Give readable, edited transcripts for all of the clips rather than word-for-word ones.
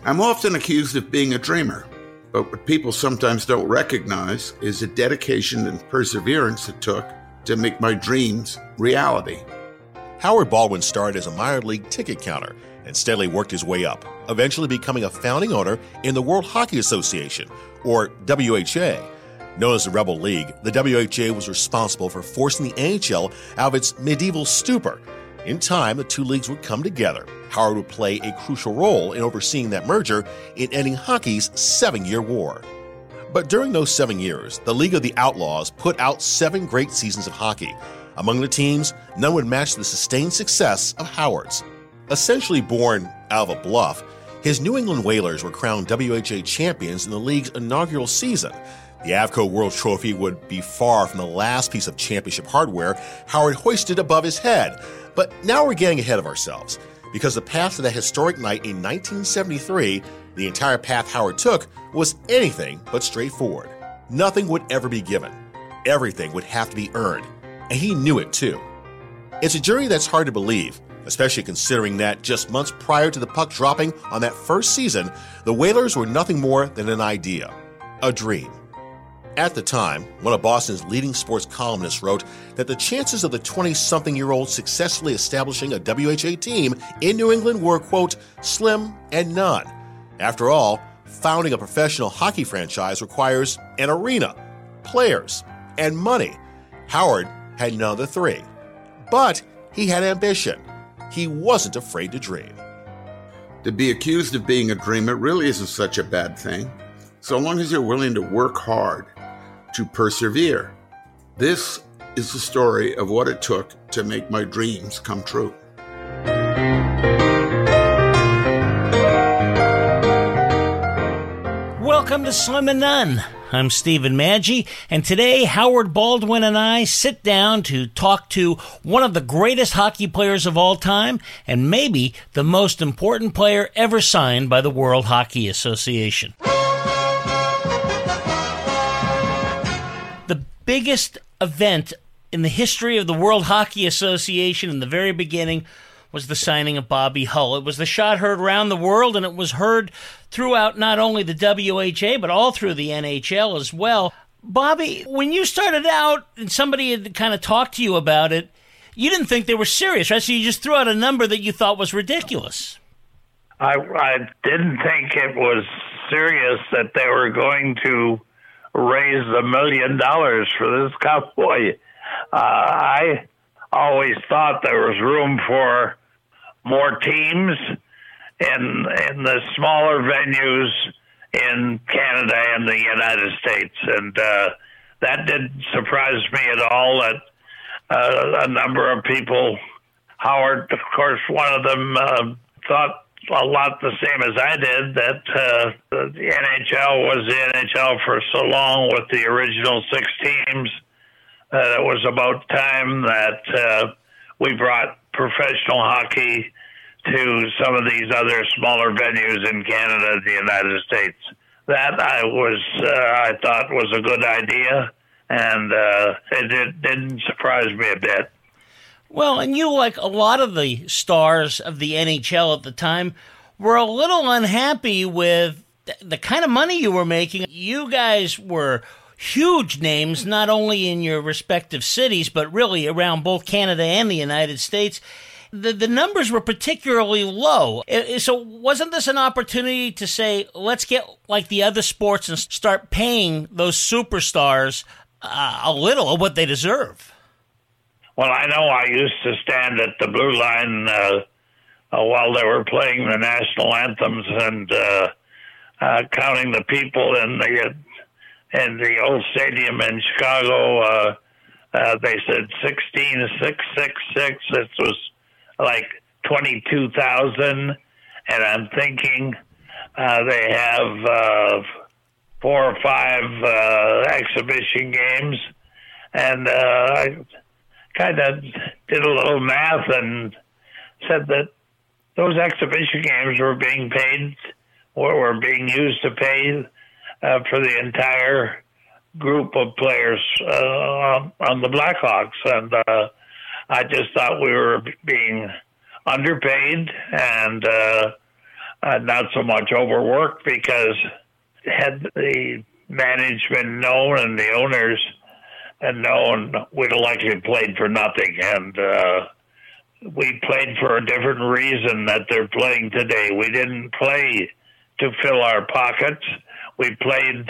I'm often accused of being a dreamer, but what people sometimes don't recognize is the dedication and perseverance it took to make my dreams reality. Howard Baldwin started as a minor league ticket counter and steadily worked his way up, eventually becoming a founding owner in the World Hockey Association, or WHA. Known as the Rebel League, the WHA was responsible for forcing the NHL out of its medieval stupor. In time, the two leagues would come together. Howard would play a crucial role in overseeing that merger in ending hockey's 7-year war. But during those 7 years, the League of the Outlaws put out 7 great seasons of hockey. Among the teams, none would match the sustained success of Howard's. Essentially born out of a bluff, his New England Whalers were crowned WHA champions in the league's inaugural season. The Avco World Trophy would be far from the last piece of championship hardware Howard hoisted above his head. But now we're getting ahead of ourselves, because the path to that historic night in 1973, the entire path Howard took, was anything but straightforward. Nothing would ever be given. Everything would have to be earned. And he knew it too. It's a journey that's hard to believe, especially considering that just months prior to the puck dropping on that first season, the Whalers were nothing more than an idea, a dream. At the time, one of Boston's leading sports columnists wrote that the chances of the 20-something-year-old successfully establishing a WHA team in New England were, quote, slim and none. After all, founding a professional hockey franchise requires an arena, players, and money. Howard had none of the three. But he had ambition. He wasn't afraid to dream. To be accused of being a dreamer really isn't such a bad thing, so long as you're willing to work hard, to persevere. This is the story of what it took to make my dreams come true. Welcome to Slim and None. I'm Stephen Maggi, and today Howard Baldwin and I sit down to talk to one of the greatest hockey players of all time, and maybe the most important player ever signed by the World Hockey Association. The biggest event in the history of the World Hockey Association in the very beginning was the signing of Bobby Hull. It was the shot heard around the world, and it was heard throughout not only the WHA, but all through the NHL as well. Bobby, when you started out and somebody had kind of talked to you about it, you didn't think they were serious, right? So you just threw out a number that you thought was ridiculous. I didn't think it was serious that they were going to raise $1 million for this cowboy. I always thought there was room for more teams in the smaller venues in Canada and the United States. And that didn't surprise me at all that a number of people, Howard, of course, one of them thought a lot the same as I did, that the NHL was the NHL for so long with the original 6 teams. It was about time that we brought professional hockey to some of these other smaller venues in Canada and the United States. That I thought was a good idea, and it didn't surprise me a bit. Well, and you, like a lot of the stars of the NHL at the time, were a little unhappy with the kind of money you were making. You guys were huge names, not only in your respective cities, but really around both Canada and the United States. The numbers were particularly low. So wasn't this an opportunity to say, let's get like the other sports and start paying those superstars a little of what they deserve? Well, I know I used to stand at the blue line while they were playing the national anthems and counting the people in the old stadium in Chicago. They said 16,666. It was like 22,000, and I'm thinking they have 4 or 5 exhibition games, and I kind of did a little math and said that those exhibition games were being paid, or were being used to pay for the entire group of players on the Blackhawks, and I just thought we were being underpaid, and not so much overworked, because had the management known and the owners had known, we'd have likely played for nothing. And we played for a different reason that they're playing today. We didn't play to fill our pockets. We played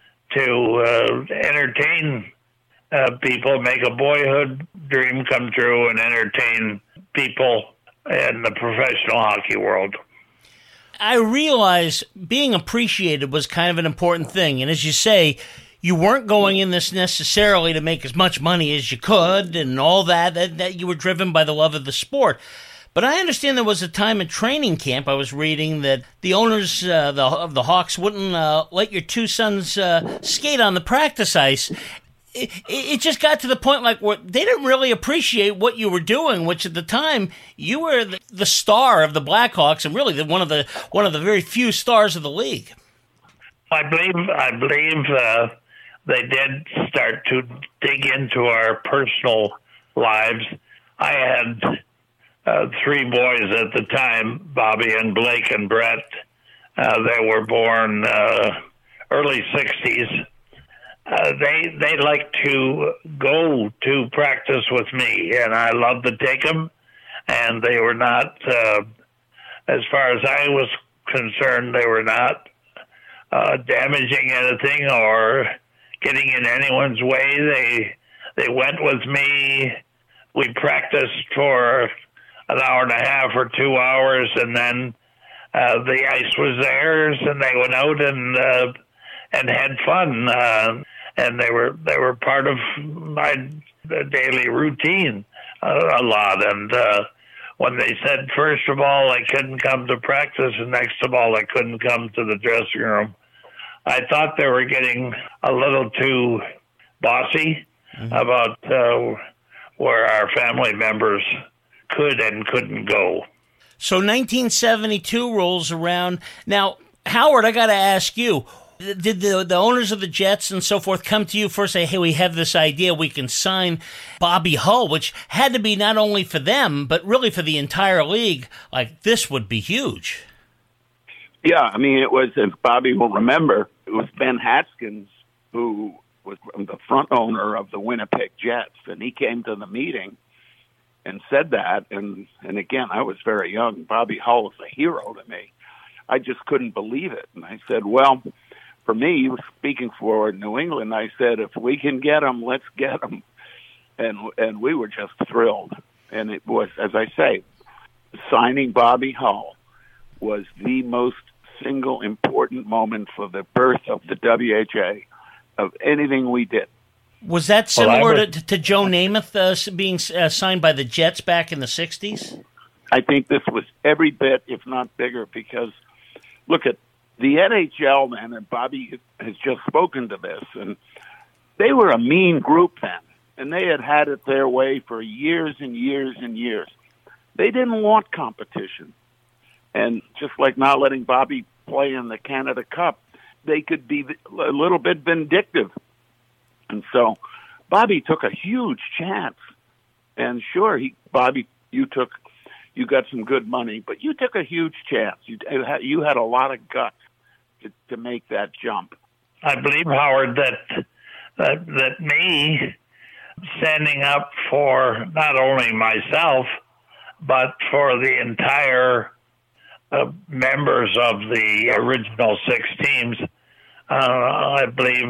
to entertain people, make a boyhood dream come true, and entertain people in the professional hockey world. I realize being appreciated was kind of an important thing. And as you say, you weren't going in this necessarily to make as much money as you could and all that you were driven by the love of the sport. But I understand there was a time at training camp, I was reading, that the owners of the Hawks wouldn't let your two sons skate on the practice ice. It just got to the point where they didn't really appreciate what you were doing, which at the time you were the star of the Blackhawks and really one of the very few stars of the league. I believe they did start to dig into our personal lives. I had 3 boys at the time, Bobby and Blake and Brett. They were born early 60s. They like to go to practice with me, and I love to take them. And they were not, as far as I was concerned, they were not damaging anything or getting in anyone's way. They went with me. We practiced for an hour and a half or 2 hours, and then the ice was theirs, and they went out and had fun. And they were part of my daily routine a lot. And when they said, first of all, I couldn't come to practice, and next of all, I couldn't come to the dressing room, I thought they were getting a little too bossy about where our family members could and couldn't go. So 1972 rolls around. Now, Howard, I got to ask you, did the owners of the Jets and so forth come to you first and say, hey, we have this idea, we can sign Bobby Hull, which had to be not only for them, but really for the entire league? Like, this would be huge. Yeah, I mean, it was, if Bobby will remember, it was Ben Haskins who was the front owner of the Winnipeg Jets, and he came to the meeting and said that. And again, I was very young. Bobby Hull was a hero to me. I just couldn't believe it. And I said, well, for me, speaking for New England, I said, if we can get him, let's get him. And we were just thrilled. And it was, as I say, signing Bobby Hull was the most single important moment for the birth of the WHA of anything we did. Was that similar to Joe Namath being signed by the Jets back in the 60s? I think this was every bit, if not bigger, because look at the NHL, man, and Bobby has just spoken to this, and they were a mean group then, and they had it their way for years and years and years. They didn't want competition. And just like not letting Bobby play in the Canada Cup, they could be a little bit vindictive. And so Bobby took a huge chance. And sure, Bobby, you got some good money, but you took a huge chance. You had a lot of guts to make that jump. I believe, Howard, that me standing up for not only myself, but for the entire members of the original 6 teams, I believe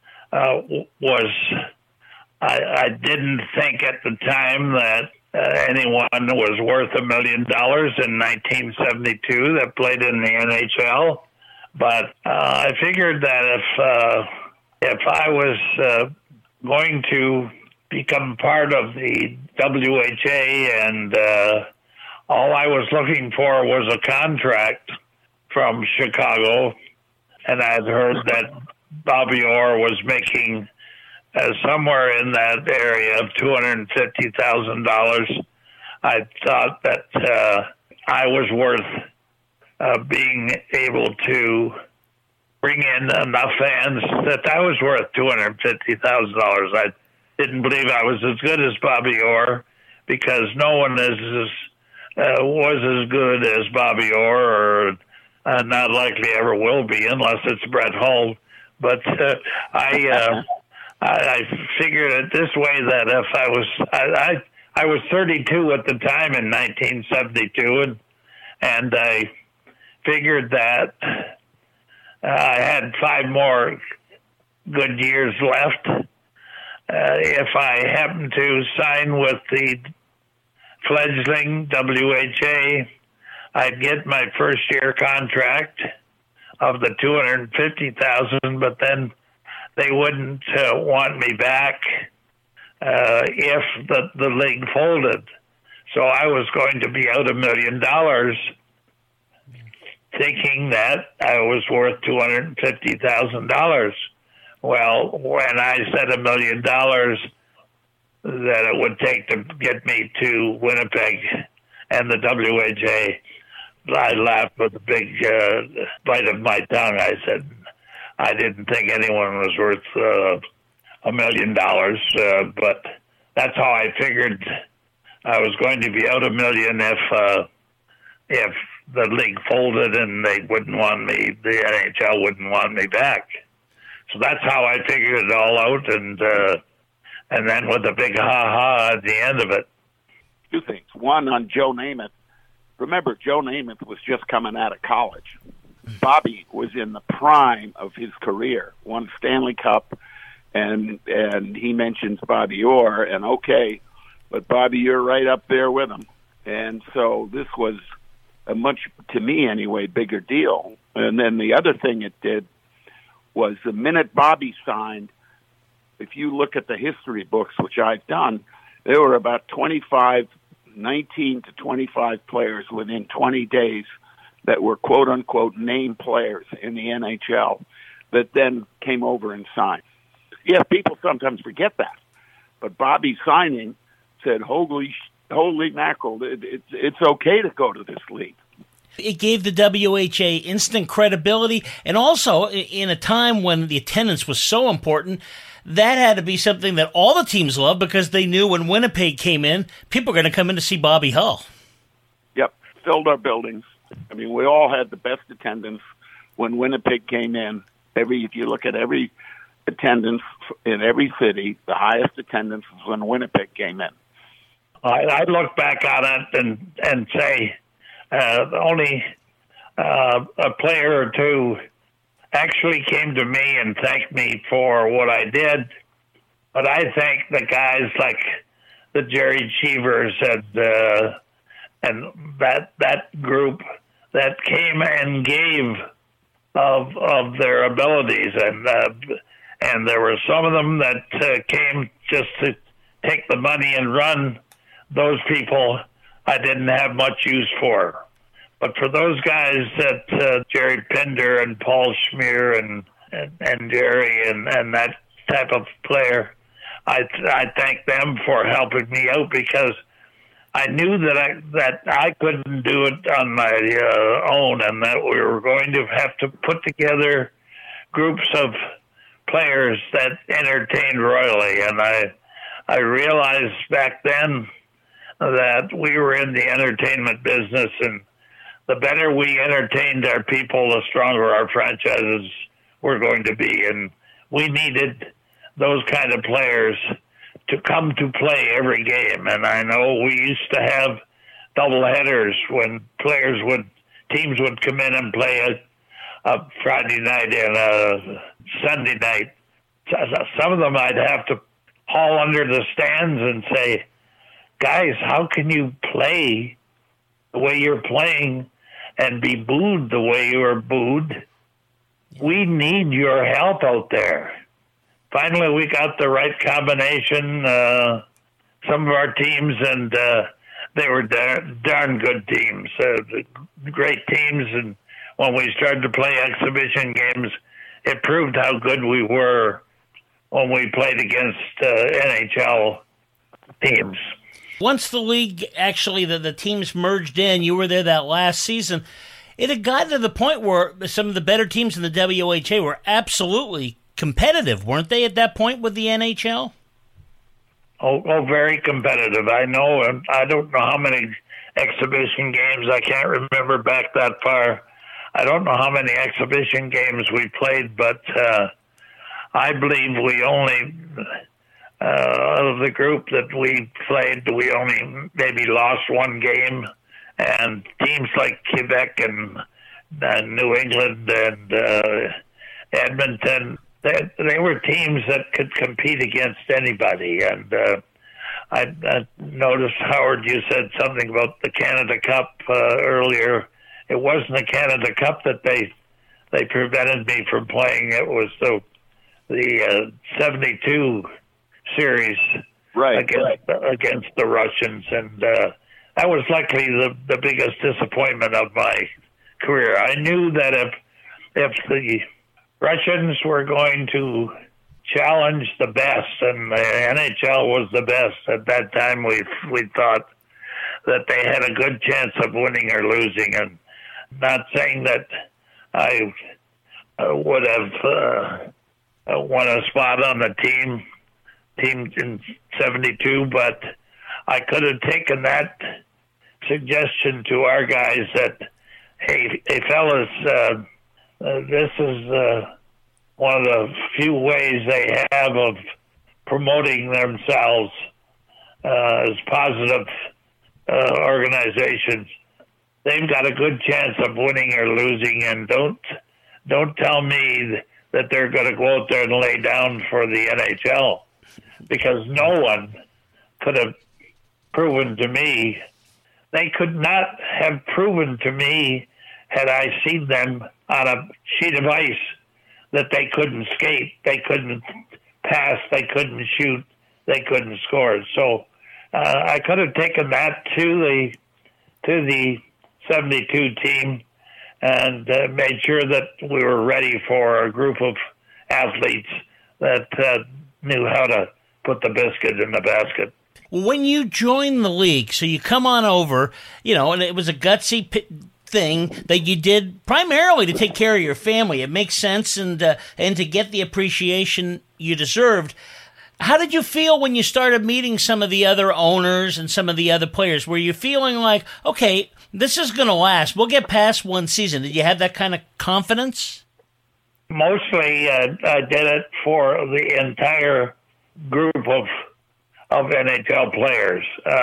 I didn't think at the time that anyone was worth $1 million in 1972 that played in the NHL. But I figured that if I was going to become part of the WHA and all I was looking for was a contract from Chicago, and I'd heard that Bobby Orr was making somewhere in that area of $250,000. I thought that I was worth being able to bring in enough fans that I was worth $250,000. I didn't believe I was as good as Bobby Orr because no one was as good as Bobby Orr or Not likely ever will be unless it's Brett Hull. But I figured it this way, that if I was 32 at the time in 1972, and I figured that I had 5 more good years left. If I happened to sign with the fledgling WHA, I'd get my first year contract of the $250,000, but then they wouldn't want me back if the league folded. So I was going to be out $1 million, thinking that I was worth $250,000. Well, when I said $1 million that it would take to get me to Winnipeg and the WHA, I laughed with a big bite of my tongue. I said I didn't think anyone was worth $1 million, but that's how I figured I was going to be out $1 million if the league folded and they wouldn't want me, the NHL wouldn't want me back. So that's how I figured it all out, and then with a big ha-ha at the end of it. 2 things. One, on Joe Namath. Remember, Joe Namath was just coming out of college. Bobby was in the prime of his career, won Stanley Cup, and he mentions Bobby Orr, and okay, but Bobby, you're right up there with him. And so this was a much, to me anyway, bigger deal. And then the other thing it did was the minute Bobby signed, if you look at the history books, which I've done, there were about 19 to 25 players within 20 days that were quote-unquote name players in the NHL that then came over and signed. Yeah, people sometimes forget that. But Bobby signing said, holy mackerel, it's okay to go to this league. It gave the WHA instant credibility, and also in a time when the attendance was so important, that had to be something that all the teams loved, because they knew when Winnipeg came in, people were going to come in to see Bobby Hull. Yep, filled our buildings. I mean, we all had the best attendance when Winnipeg came in. If you look at every attendance in every city, the highest attendance was when Winnipeg came in. I look back on it and say only a player or two actually came to me and thanked me for what I did. But I thank the guys like the Jerry Cheevers and that group that came and gave of their abilities, and there were some of them that came just to take the money and run. Those people I didn't have much use for. But for those guys that Jerry Pinder and Paul Schmier and Jerry and that type of player, I thank them for helping me out, because I knew that I couldn't do it on my own, and that we were going to have to put together groups of players that entertained royally. And I realized back then that we were in the entertainment business, and the better we entertained our people, the stronger our franchises were going to be. And we needed those kind of players to come to play every game. And I know we used to have double headers when teams would come in and play a Friday night and a Sunday night. Some of them I'd have to haul under the stands and say, guys, how can you play the way you're playing and be booed the way you are booed? We need your help out there. Finally, we got the right combination, some of our teams, and they were darn good teams, great teams. And when we started to play exhibition games, it proved how good we were when we played against NHL teams. Once the league, actually, the teams merged in, you were there that last season, it had gotten to the point where some of the better teams in the WHA were absolutely competitive, weren't they, at that point with the NHL? Oh, very competitive. I know. I don't know how many exhibition games. I can't remember back that far. I don't know how many exhibition games we played, but I believe we only, of the group that we played, we only maybe lost one game. And teams like Quebec and New England and Edmonton, they were teams that could compete against anybody. And I noticed, Howard, you said something about the Canada Cup earlier. It wasn't the Canada Cup that they prevented me from playing. It was the 72 series against the Russians, and that was likely the biggest disappointment of my career. I knew that if the Russians were going to challenge the best, and the NHL was the best at that time, we thought that they had a good chance of winning or losing. And not saying that I would have won a spot on the team in 72, but I could have taken that suggestion to our guys that, hey fellas, this is one of the few ways they have of promoting themselves as positive organizations. They've got a good chance of winning or losing, and don't tell me that they're going to go out there and lay down for the NHL, because no one could have proven to me. They could not have proven to me, had I seen them on a sheet of ice, that they couldn't skate, they couldn't pass, they couldn't shoot, they couldn't score. So I could have taken that to the 72 team and made sure that we were ready for a group of athletes that knew how to put the biscuit in the basket. When you joined the league, so you come on over, and it was a gutsy thing that you did primarily to take care of your family. It makes sense, and to get the appreciation you deserved. How did you feel when you started meeting some of the other owners and some of the other players? Were you feeling like, okay, this is going to last, we'll get past one season? Did you have that kind of confidence? Mostly I did it for the entire group of NHL players.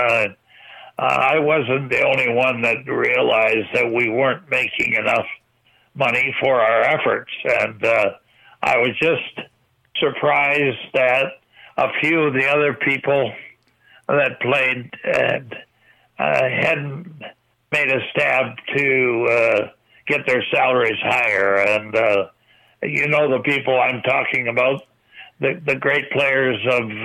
I wasn't the only one that realized that we weren't making enough money for our efforts. And I was just surprised that a few of the other people that played hadn't made a stab to get their salaries higher. And the people I'm talking about, the great players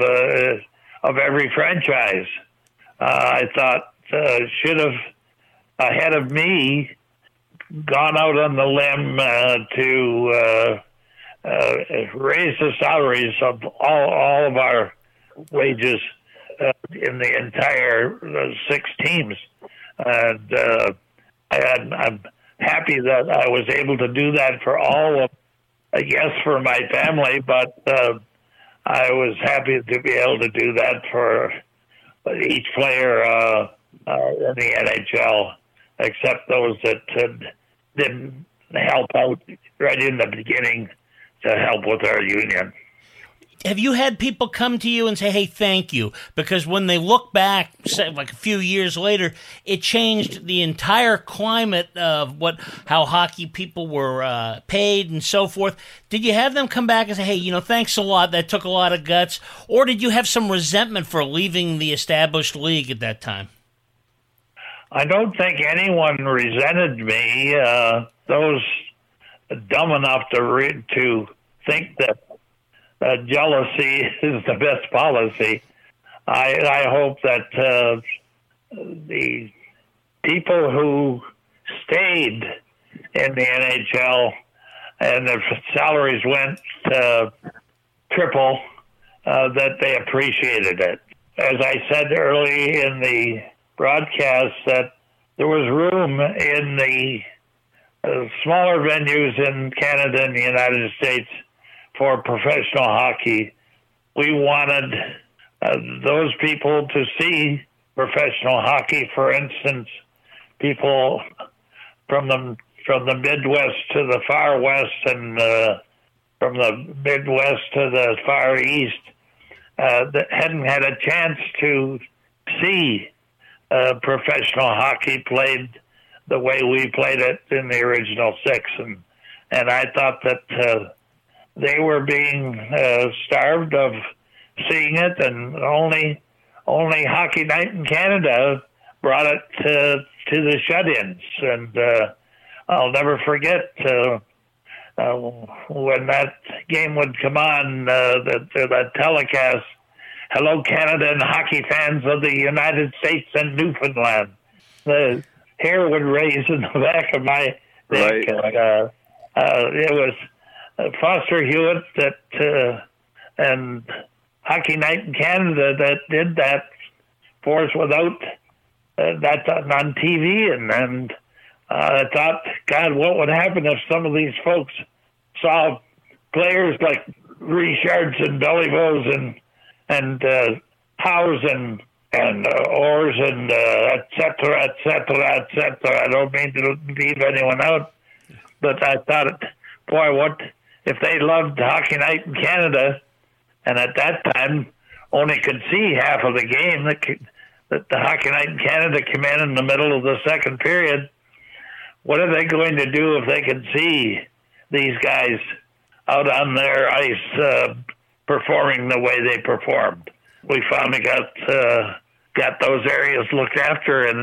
of every franchise. I thought should have, ahead of me, gone out on the limb to raise the salaries of all of our wages in the entire 6 teams. And I'm happy that I was able to do that for all of, yes, for my family, but I was happy to be able to do that for each player in the NHL, except those that didn't help out right in the beginning to help with our union. Have you had people come to you and say, hey, thank you? Because when they look back, say, like a few years later, it changed the entire climate of how hockey people were paid and so forth. Did you have them come back and say, hey, thanks a lot, that took a lot of guts? Or did you have some resentment for leaving the established league at that time? I don't think anyone resented me. Those dumb enough to think that jealousy is the best policy. I hope that the people who stayed in the NHL and their salaries went triple, that they appreciated it. As I said early in the broadcast, that there was room in the smaller venues in Canada and the United States for professional hockey. We wanted those people to see professional hockey. For instance, people from the from the Midwest to the far West and from the Midwest to the Far East that hadn't had a chance to see professional hockey played the way we played it in the original six. And I thought that they were being starved of seeing it, and only Hockey Night in Canada brought it to the shut-ins. And I'll never forget when that game would come on, that telecast, "Hello, Canada and hockey fans of the United States and Newfoundland." The hair would raise in the back of my neck. Right. It was Foster Hewitt and Hockey Night in Canada that did that for us without that on TV. And I thought, God, what would happen if some of these folks saw players like Richards and Beliveau and Howes and Orrs and et cetera, et cetera, et cetera. I don't mean to leave anyone out, but I thought, boy, what if they loved Hockey Night in Canada, and at that time only could see half of the game, that the Hockey Night in Canada came in the middle of the second period. What are they going to do if they can see these guys out on their ice performing the way they performed? We finally got those areas looked after in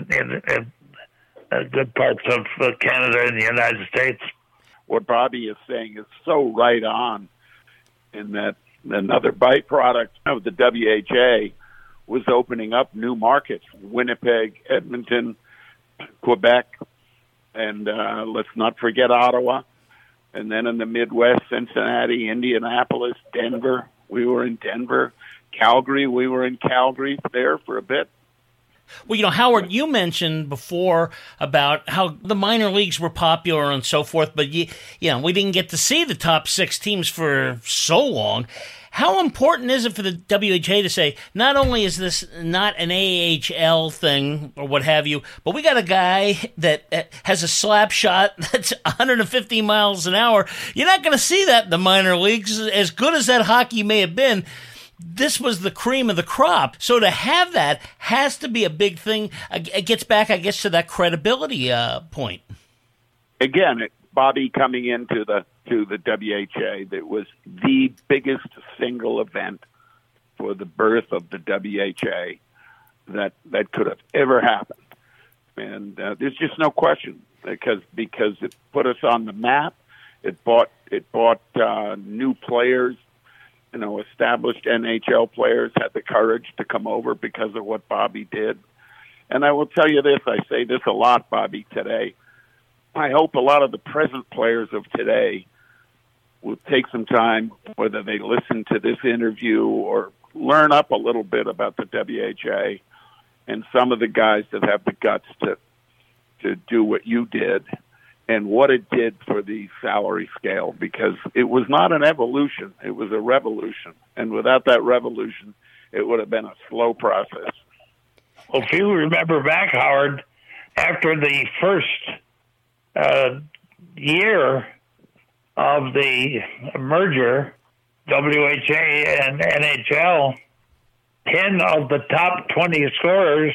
good parts of Canada and the United States. What Bobby is saying is so right on, in that another byproduct of the WHA was opening up new markets: Winnipeg, Edmonton, Quebec, and let's not forget Ottawa. And then in the Midwest, Cincinnati, Indianapolis, Denver. We were in Denver. Calgary, we were in Calgary there for a bit. Well, Howard, you mentioned before about how the minor leagues were popular and so forth, but we didn't get to see the top six teams for so long. How important is it for the WHA to say, not only is this not an AHL thing or what have you, but we got a guy that has a slap shot that's 150 miles an hour. You're not going to see that in the minor leagues. As good as that hockey may have been, this was the cream of the crop. So to have that has to be a big thing. It gets back, I guess, to that credibility point. Again, Bobby coming into the WHA, that was the biggest single event for the birth of the WHA that could have ever happened. And there's just no question, because it put us on the map. It brought new players. Established NHL players had the courage to come over because of what Bobby did. And I will tell you this, I say this a lot, Bobby, today. I hope a lot of the present players of today will take some time, whether they listen to this interview or learn up a little bit about the WHA and some of the guys that have the guts to do what you did and what it did for the salary scale, because it was not an evolution, it was a revolution. And without that revolution, it would have been a slow process. Well, if you remember back, Howard, after the first year of the merger, WHA and NHL, 10 of the top 20 scorers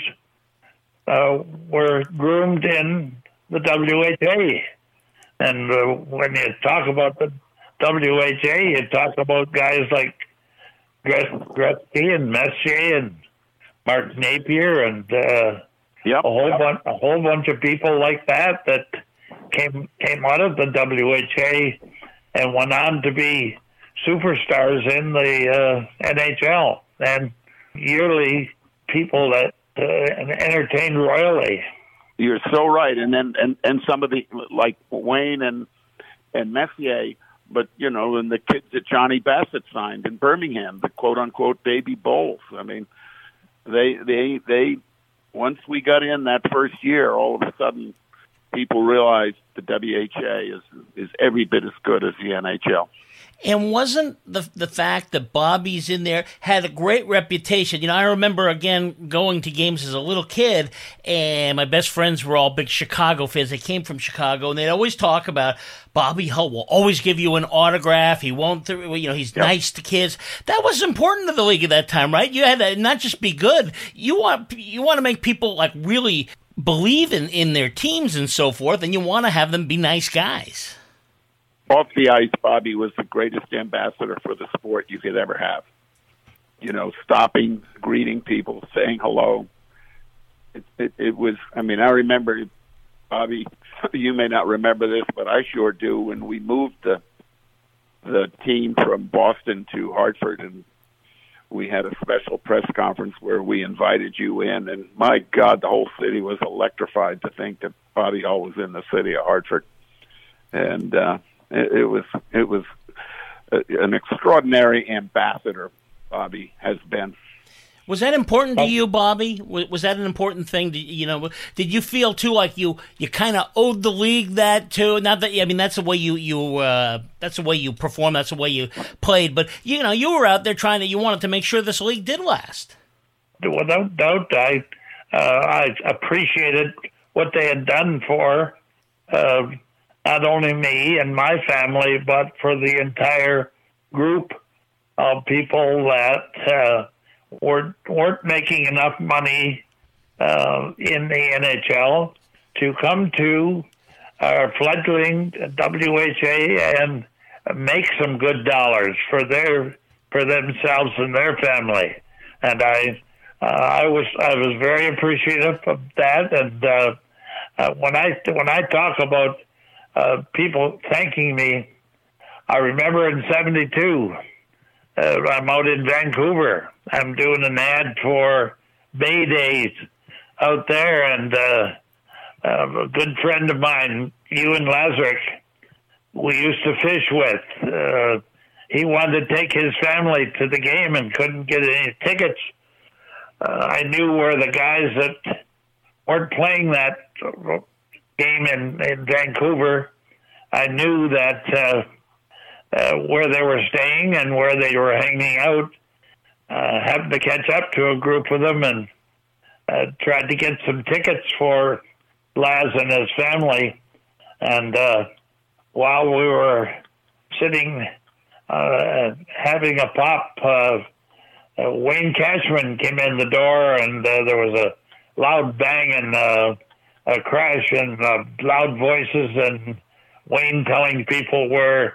were groomed in the WHA. And when you talk about the WHA, you talk about guys like Gretzky and Messier and Mark Napier and a whole bunch of people like that came out of the WHA and went on to be superstars in the NHL, and yearly people that entertained royally. You're so right, and some of the, like Wayne and Messier, but and the kids that Johnny Bassett signed in Birmingham, the quote unquote baby Bulls. I mean, they once we got in that first year, all of a sudden people realize the WHA is every bit as good as the NHL. And wasn't the fact that Bobby's in there had a great reputation? I remember, again, going to games as a little kid, and my best friends were all big Chicago fans. They came from Chicago, and they'd always talk about Bobby Hull will always give you an autograph. He won't, he's nice to kids. That was important to the league at that time, right? You had to not just be good. You want to make people like really believe in their teams and so forth, and you want to have them be nice guys. Off the ice, Bobby was the greatest ambassador for the sport you could ever have. Stopping, greeting people, saying hello. It was, I remember, Bobby, you may not remember this, but I sure do, when we moved the team from Boston to Hartford, and we had a special press conference where we invited you in, and my God, the whole city was electrified to think that Bobby Hull was in the city of Hartford. And it was an extraordinary ambassador Bobby has been. Was that important to you, Bobby? Was that an important thing? Did you feel too like you kind of owed the league that too? Not that that's the way that's the way you performed, that's the way you played. But you were out there you wanted to make sure this league did last. Without doubt, I appreciated what they had done for not only me and my family, but for the entire group of people that weren't making enough money in the NHL to come to our fledgling WHA and make some good dollars for themselves and their family. And I was very appreciative of that. And when I talk about people thanking me, I remember in '72, I'm out in Vancouver. I'm doing an ad for Bay Days out there, and a good friend of mine, Ewan Lazaruk, we used to fish with. He wanted to take his family to the game and couldn't get any tickets. I knew where the guys that weren't playing that game in Vancouver, I knew that where they were staying and where they were hanging out, happened to catch up to a group of them and tried to get some tickets for Laz and his family. And while we were sitting having a pop, Wayne Cashman came in the door, and there was a loud bang and a crash and loud voices, and Wayne telling people where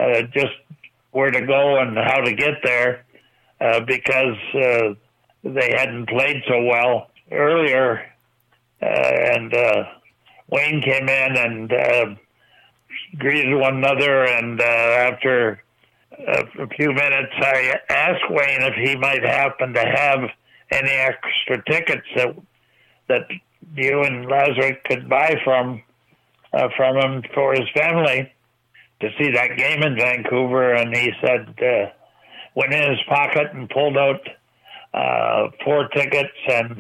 to go and how to get there because they hadn't played so well earlier. And Wayne came in and greeted one another, and after a few minutes, I asked Wayne if he might happen to have any extra tickets that you and Lazaruk could buy from him for his family to see that game in Vancouver. And he said, went in his pocket and pulled out 4 tickets and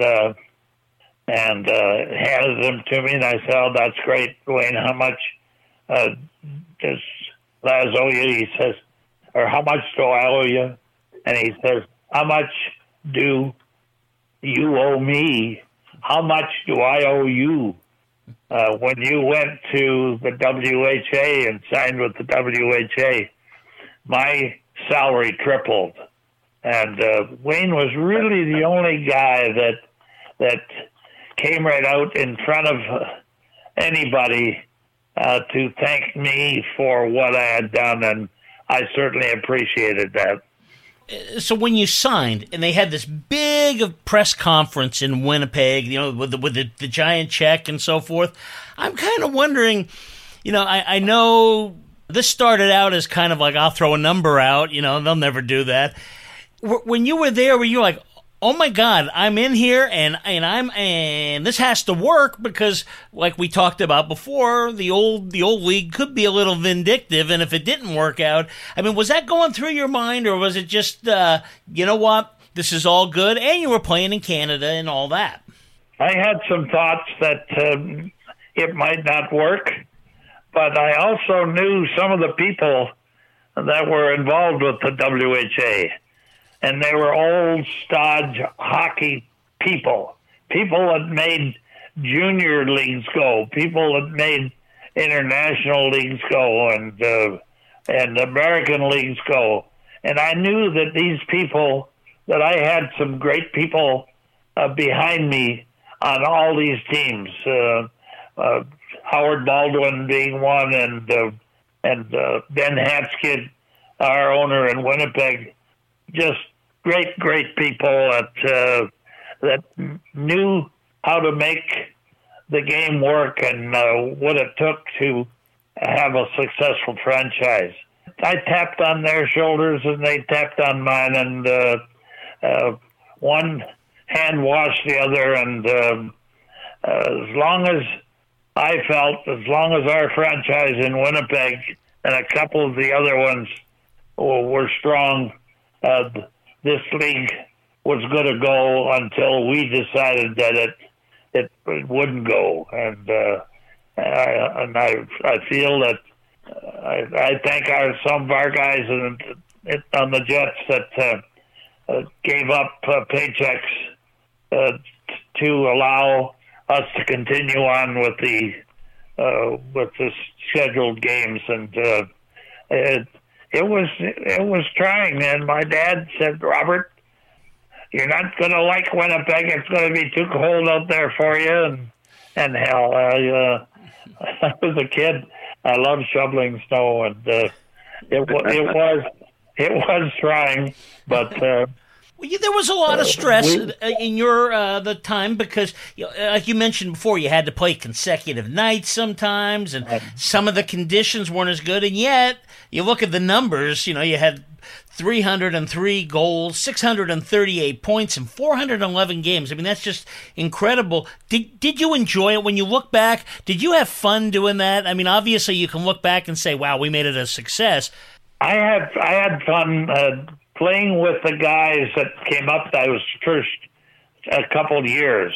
handed them to me. And I said, "Oh, that's great, Wayne. How much does Laz owe you?" He says, "Or how much do I owe you?" And he says, "How much do you owe me? How much do I owe you?" When you went to the WHA and signed with the WHA, my salary tripled. And Wayne was really the only guy that came right out in front of anybody to thank me for what I had done, and I certainly appreciated that. So when you signed, and they had this big press conference in Winnipeg, with the giant check and so forth, I'm kind of wondering, I know this started out as kind of like, I'll throw a number out, they'll never do that. When you were there, were you like, oh my God, I'm in here and this has to work, because like we talked about before, the old league could be a little vindictive, and if it didn't work out, was that going through your mind, or was it just, you know what, this is all good, and you were playing in Canada and all that? I had some thoughts that it might not work. But I also knew some of the people that were involved with the WHA, and they were old stodge hockey people that made junior leagues go, people that made international leagues go, and American leagues go. And I knew that these people, that I had some great people behind me on all these teams. Howard Baldwin being one, and Ben Hatskid, our owner in Winnipeg, just great people that knew how to make the game work and what it took to have a successful franchise. I tapped on their shoulders and they tapped on mine, and one hand washed the other, and as long as our franchise in Winnipeg and a couple of the other ones were strong, this league was going to go until we decided that it wouldn't go. And I feel that I thank some of our guys on the Jets that gave up paychecks to allow us to continue on with the scheduled games, and it was trying. And my dad said, "Robert, you're not going to like Winnipeg. It's going to be too cold out there for you." And hell, I was a kid. I loved shoveling snow, and it was trying, but. There was a lot of stress in your the time because, like you mentioned before, you had to play consecutive nights sometimes, and some of the conditions weren't as good. And yet, you look at the numbers. You had 303 goals, 638 points, and 411 games. I mean, that's just incredible. Did you enjoy it when you look back? Did you have fun doing that? I mean, obviously, you can look back and say, "Wow, we made it a success." I had fun. Playing with the guys that came up, I was first a couple of years.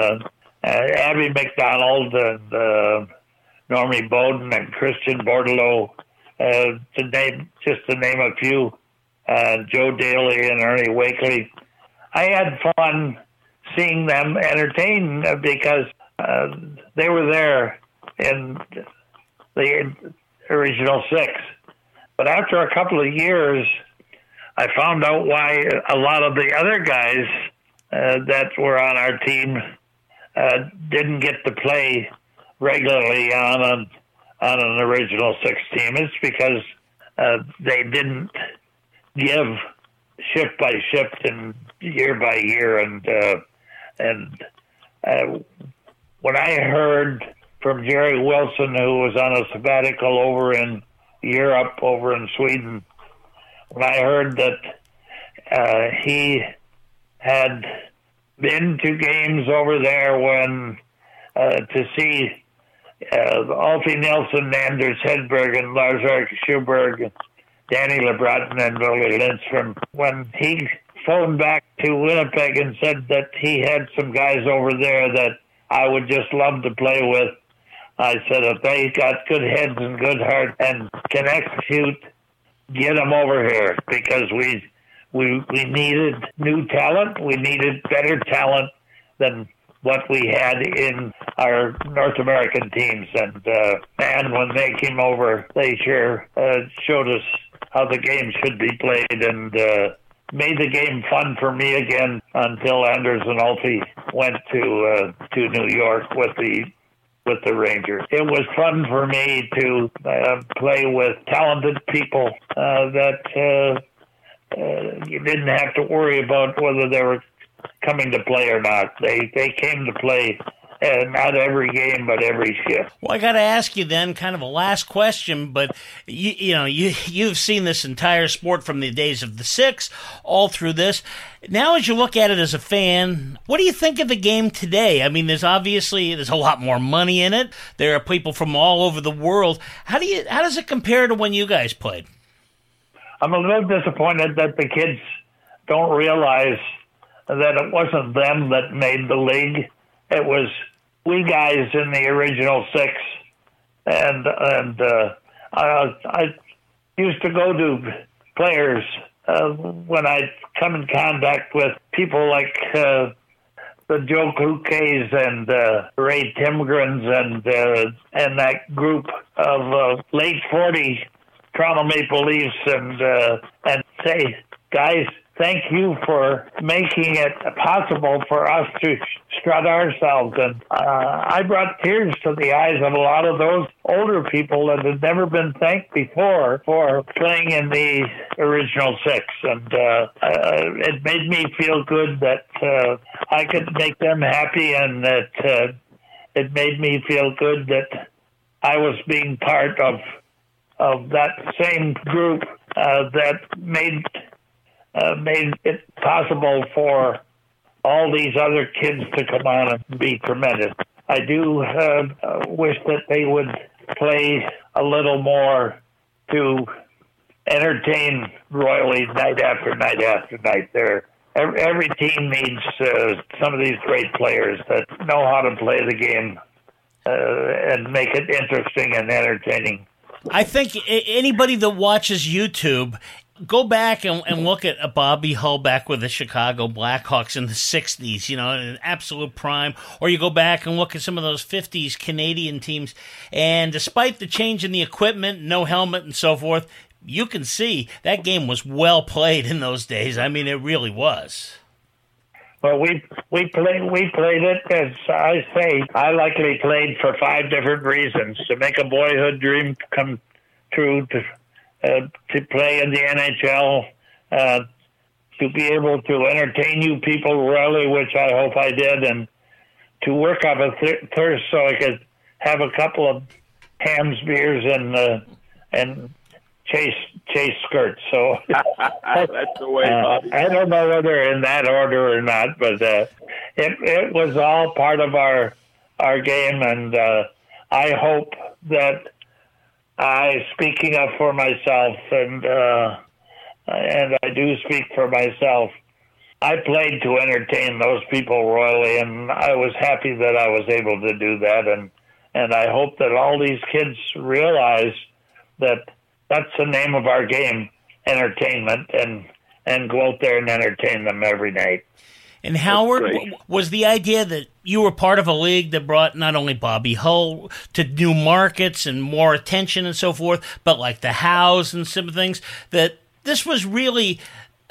Abby McDonald and Normie Bowden and Christian Bordelot, to name a few. Joe Daly and Ernie Wakely. I had fun seeing them entertain because they were there in the original six. But after a couple of years, I found out why a lot of the other guys that were on our team didn't get to play regularly on an original six team. It's because they didn't give shift by shift and year by year. And when I heard from Jerry Wilson, who was on a sabbatical over in Europe, over in Sweden, when I heard that he had been to games over there when to see Alfie Nelson, Anders Hedberg, and Lars-Erik Schuberg, Danny LeBreton, and Willie Lindstrom, when he phoned back to Winnipeg and said that he had some guys over there that I would just love to play with, I said, if they got good heads and good heart and can execute, get them over here, because we needed new talent. We needed better talent than what we had in our North American teams. And when they came over, they sure showed us how the game should be played, and made the game fun for me again until Anders and Alfie went to New York with the Rangers. It was fun for me to play with talented people that you didn't have to worry about whether they were coming to play or not. They came to play, not every game, but every shift. Well, I got to ask you then, kind of a last question, but you've seen this entire sport from the days of the six all through this. Now, as you look at it as a fan, what do you think of the game today? I mean, there's a lot more money in it. There are people from all over the world. How does it compare to when you guys played? I'm a little disappointed that the kids don't realize that it wasn't them that made the league. It was we guys in the original six, and I used to go to players when I'd come in contact with people like the Joe Kukays and Ray Timgrens and that group of late 40 Toronto Maple Leafs, and say, guys, thank you for making it possible for us to strut ourselves. And I brought tears to the eyes of a lot of those older people that had never been thanked before for playing in the original six. And it made me feel good that I could make them happy, and that it made me feel good that I was being part of that same group that made it possible for all these other kids to come on and be tremendous. I do wish that they would play a little more to entertain royally night after night after night. Every team needs some of these great players that know how to play the game and make it interesting and entertaining. I think anybody that watches YouTube, go back and look at a Bobby Hull back with the Chicago Blackhawks in the 60s, in an absolute prime. Or you go back and look at some of those 50s Canadian teams, and despite the change in the equipment, no helmet and so forth, you can see that game was well played in those days. I mean, it really was. Well, we played it, as I say, I likely played for 5 different reasons: to make a boyhood dream come true, to play in the NHL, to be able to entertain you people royally, which I hope I did, and to work up a thirst so I could have a couple of hams, beers, and chase skirts. So that's the way, Bobby. I don't know whether in that order or not, but it was all part of our game, and I hope that speaking up for myself, and I do speak for myself, I played to entertain those people royally, and I was happy that I was able to do that, and I hope that all these kids realize that that's the name of our game, entertainment, and go out there and entertain them every night. And Howard, was the idea that you were part of a league that brought not only Bobby Hull to new markets and more attention and so forth, but like the Hows and some things, that this was really,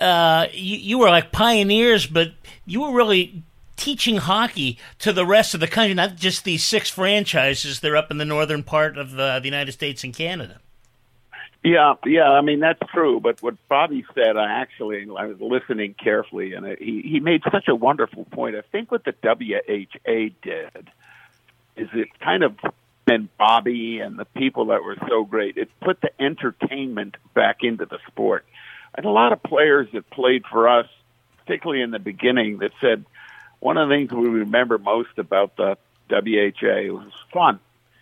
you were like pioneers, but you were really teaching hockey to the rest of the country, not just these 6 franchises that are up in the northern part of the United States and Canada. Yeah, I mean, that's true. But what Bobby said, I was listening carefully, and he made such a wonderful point. I think what the WHA did is it kind of, and Bobby and the people that were so great, it put the entertainment back into the sport. And a lot of players that played for us, particularly in the beginning, that said one of the things we remember most about the WHA was fun.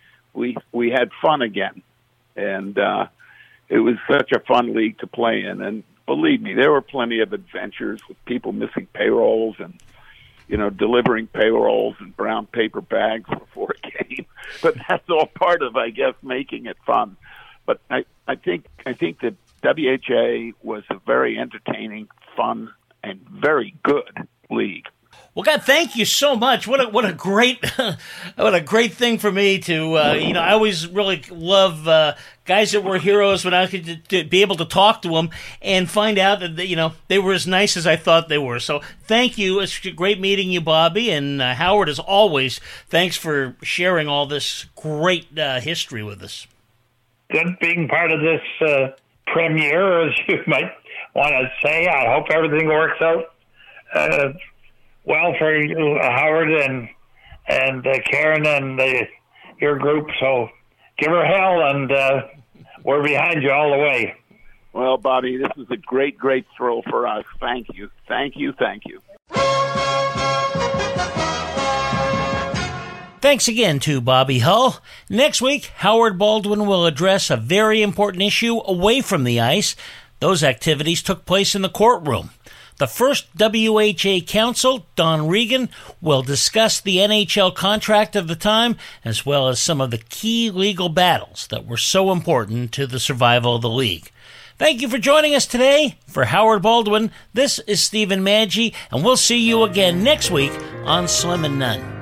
We had fun again. And it was such a fun league to play in. And believe me, there were plenty of adventures with people missing payrolls and, delivering payrolls in brown paper bags before a game. But that's all part of, I guess, making it fun. But I think that WHA was a very entertaining, fun, and very good league. Well, God, thank you so much. What a great what a great thing for me to I always really love guys that were heroes when I could to be able to talk to them and find out that they were as nice as I thought they were. So thank you. It's great meeting you, Bobby, and Howard, as always. Thanks for sharing all this great history with us. Good being part of this premiere, as you might want to say. I hope everything works out well for you, Howard, and Karen and your group. So give her hell, and we're behind you all the way. Well, Bobby, this is a great, great thrill for us. Thank you. Thank you. Thank you. Thanks again to Bobby Hull. Next week, Howard Baldwin will address a very important issue away from the ice. Those activities took place in the courtroom. The first WHA counsel, Don Regan, will discuss the NHL contract of the time, as well as some of the key legal battles that were so important to the survival of the league. Thank you for joining us today. For Howard Baldwin, this is Stephen Maggi, and we'll see you again next week on Slim and None.